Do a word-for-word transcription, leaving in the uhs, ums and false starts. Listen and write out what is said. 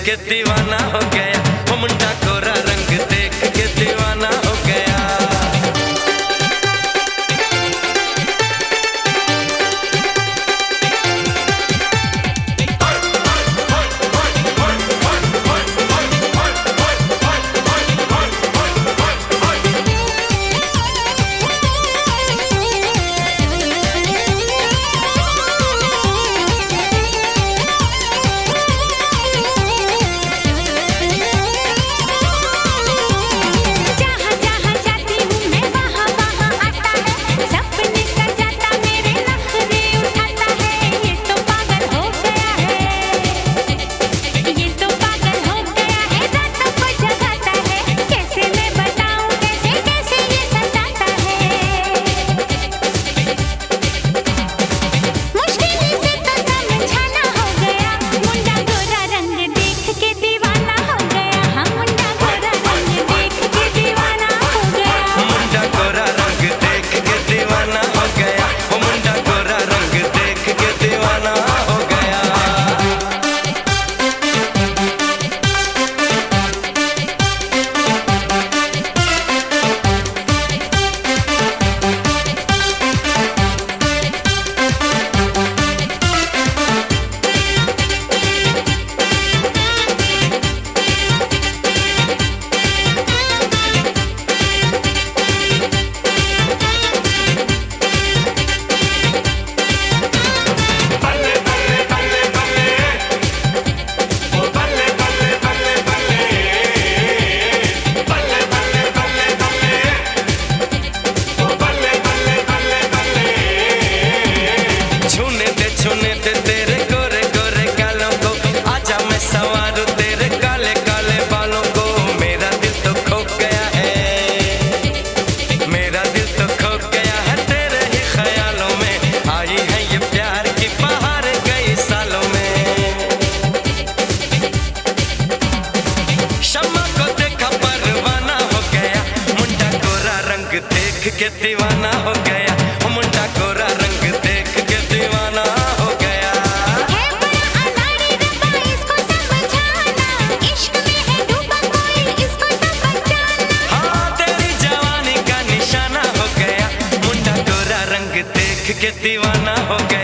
के दीवाना हो गया, वो मुंडा गोरा रंग देख के दीवाना हो गया। तेरे गोरे गोरे गालों को आजा मैं संवारूं तेरे काले काले बालों को। मेरा दिल तो खो गया है, मेरा दिल तो खो गया है तेरे ही ख्यालों में। आई है ये प्यार की बहार कई सालों में। शम्मा को देखा परवाना हो गया, मुंडा गोरा रंग देख के दीवाना हो गया। मुंडा गोरा रंग देख के दीवाना हो गया। के दीवाना हो गया।